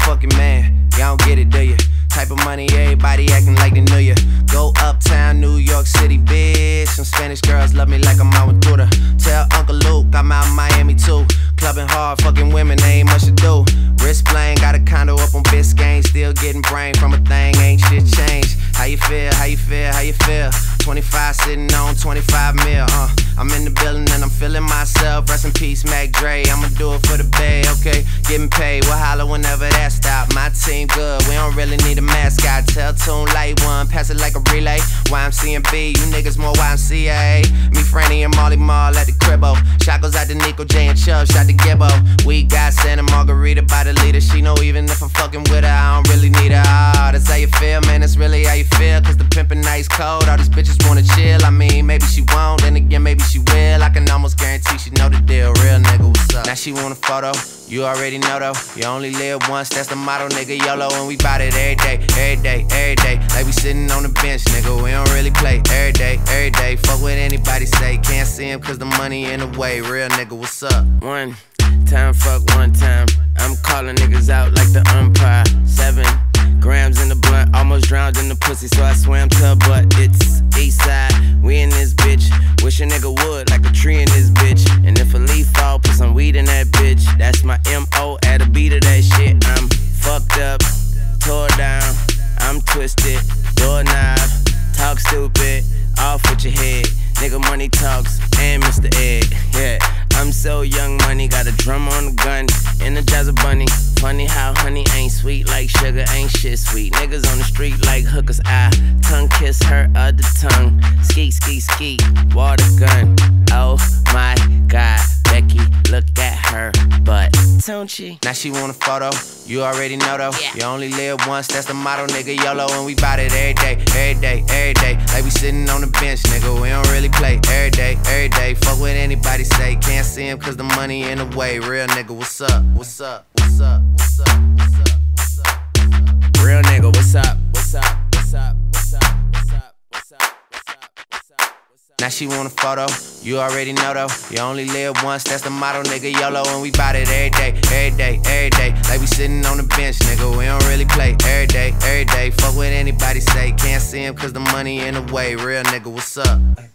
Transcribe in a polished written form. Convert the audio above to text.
fucking man. Y'all don't get it, do ya? Type of money, everybody acting like they knew ya. Go uptown, New York City, bitch. Some Spanish girls love me like I'm out with Buddha. Tell Uncle Luke I'm out in Miami too. Clubbing hard, fucking women, ain't much to do. Wrist playing, got a condo up on Biscayne. Still getting brain from a thing, ain't shit changed. How you feel, how you feel, how you feel? 25 sitting on 25 mil, I'm in the building and I'm feeling myself. Rest in peace, Mac Dre, I'ma do it for the bay, okay? Getting paid, we'll holler whenever that stop. My team good, we don't really need a mascot. Tell Tune Light One, pass it like a relay. YMC and B, you niggas more YMCA. Me, Franny, and Molly Mall at the cribbo. Shot goes out to Nico J and Chubb, shot to Gibbo. We got Santa Margarita by the leader. She know even if I'm fucking with her, I don't really need her. Oh, that's how you feel, man, that's really how you feel. Cause the pimpin' nice cold, all these bitches wanna chill. I mean, maybe she won't, then again, maybe she will. I can almost guarantee she know the deal. Real nigga, what's up? Now she want a photo, you already know though. You only live once, that's the motto, nigga, YOLO. And we bout it every day, every day, every day. Like we sitting on the bench, nigga, we don't really play. Every day, every day, fuck what anybody say. Can't see him cause the money in the way. Real nigga, what's up? One time, fuck one time. I'm calling niggas out like the umpire. 7 grams in the blunt, almost drowned in the pussy, so I swam to her butt. It's east side, we in this bitch. Wish a nigga would, like a tree in this bitch. And if a leaf fall, put some weed in that bitch. That's my M.O. at a beat of that shit. I'm fucked up, tore down, I'm twisted, doorknob, talk stupid, off with your head. Nigga money talks, and Mr. Ed, yeah. I'm so young money, got a drum on the gun, Energizer bunny. Funny how honey ain't sweet like sugar, ain't shit sweet. Niggas on the street like hookers, I tongue kiss her other tongue. Skeet, skeet, skeet, water gun. Oh my God, Becky, look at her butt, don't she? Now she want a photo, you already know though. Yeah. You only live once, that's the motto, nigga, YOLO. And we bout it every day, every day, every day. Like we sitting on the bench, nigga, we don't really play. Every day, every day, fuck what anybody say. Can't see him cause the money in the way. Real nigga, what's up? What's up? What's up? What's up? What's up? What's up? Real nigga, what's up? What's up? What's up? What's up? What's up? What's up? What's up? What's up? Now she want a photo, you already know though. You only live once, that's the motto, nigga, YOLO. And we bout it every day, every day, every day. Like we sitting on the bench, nigga, we don't really play. Every day, every day, fuck what anybody say. Can't see him cause the money in the way. Real nigga, what's up?